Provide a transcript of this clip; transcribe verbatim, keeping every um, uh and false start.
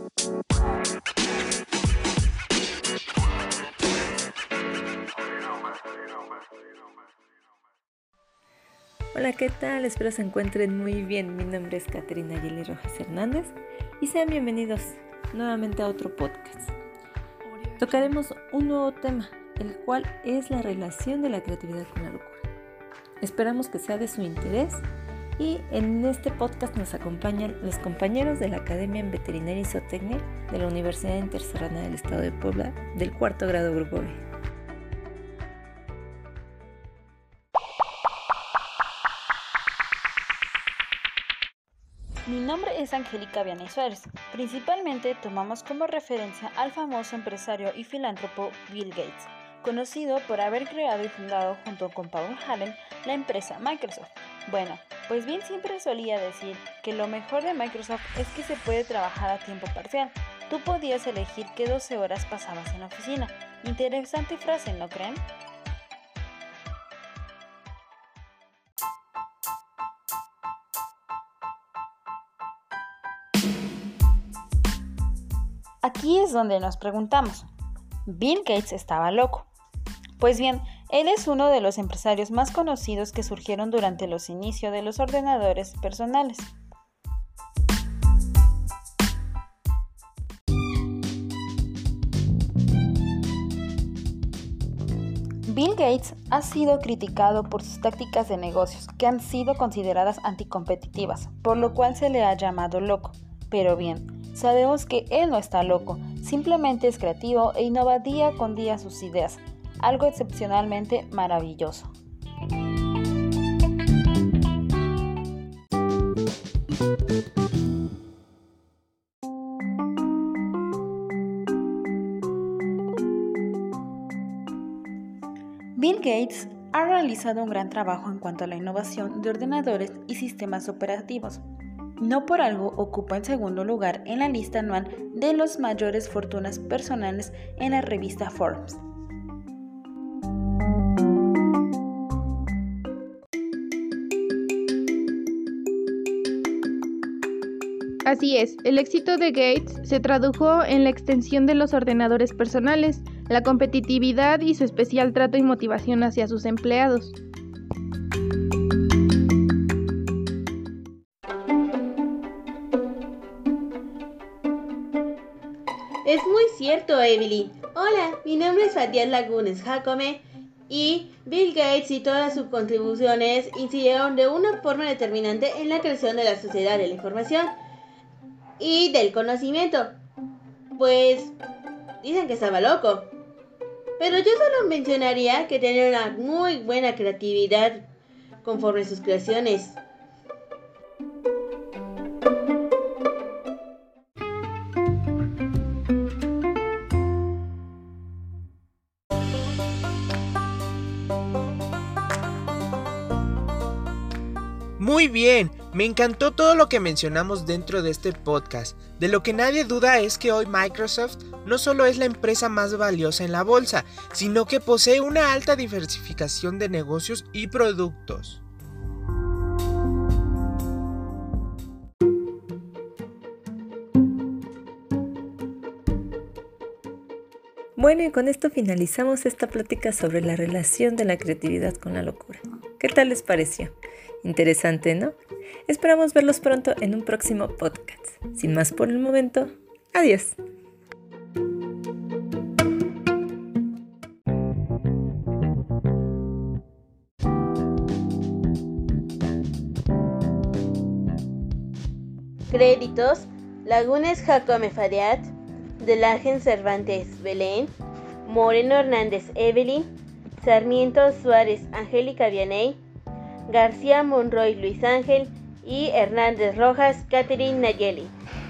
Hola, ¿qué tal? Espero se encuentren muy bien. Mi nombre es Caterina Yeli Rojas Hernández y sean bienvenidos nuevamente a otro podcast. Tocaremos un nuevo tema, el cual es la relación de la creatividad con la locura. Esperamos que sea de su interés y en este podcast nos acompañan los compañeros de la Academia en Veterinaria y Zootecnia de la Universidad Interserrana del Estado de Puebla del cuarto grado Grupo B. Mi nombre es Angélica Vianey Suárez. Principalmente tomamos como referencia al famoso empresario y filántropo Bill Gates, conocido por haber creado y fundado junto con Paul Allen la empresa Microsoft. Bueno, pues Bill siempre solía decir que lo mejor de Microsoft es que se puede trabajar a tiempo parcial. Tú podías elegir qué doce horas pasabas en la oficina. Interesante frase, ¿no creen? Aquí es donde nos preguntamos, ¿Bill Gates estaba loco? Pues bien, él es uno de los empresarios más conocidos que surgieron durante los inicios de los ordenadores personales. Bill Gates ha sido criticado por sus tácticas de negocios que han sido consideradas anticompetitivas, por lo cual se le ha llamado loco. Pero bien, sabemos que él no está loco, simplemente es creativo e innova día con día sus ideas, algo excepcionalmente maravilloso. Bill Gates ha realizado un gran trabajo en cuanto a la innovación de ordenadores y sistemas operativos. No por algo ocupa el segundo lugar en la lista anual de las mayores fortunas personales en la revista Forbes. Así es, el éxito de Gates se tradujo en la extensión de los ordenadores personales, la competitividad y su especial trato y motivación hacia sus empleados. Es muy cierto, Evelyn. Hola, mi nombre es Fatiat Lagunes Jacome y Bill Gates y todas sus contribuciones incidieron de una forma determinante en la creación de la sociedad de la información y del conocimiento. Pues dicen que estaba loco. Pero yo solo mencionaría que tenía una muy buena creatividad conforme a sus creaciones. Muy bien, me encantó todo lo que mencionamos dentro de este podcast. De lo que nadie duda es que hoy Microsoft no solo es la empresa más valiosa en la bolsa, sino que posee una alta diversificación de negocios y productos. Bueno, y con esto finalizamos esta plática sobre la relación de la creatividad con la locura. ¿Qué tal les pareció? Interesante, ¿no? Esperamos verlos pronto en un próximo podcast. Sin más por el momento, adiós. Créditos: Lagunes Jacome Fadiat, Delagen Cervantes Belén, Moreno Hernández Evelyn, Sarmiento Suárez Angélica Vianey, García Monroy Luis Ángel y Hernández Rojas Catherine Nayeli.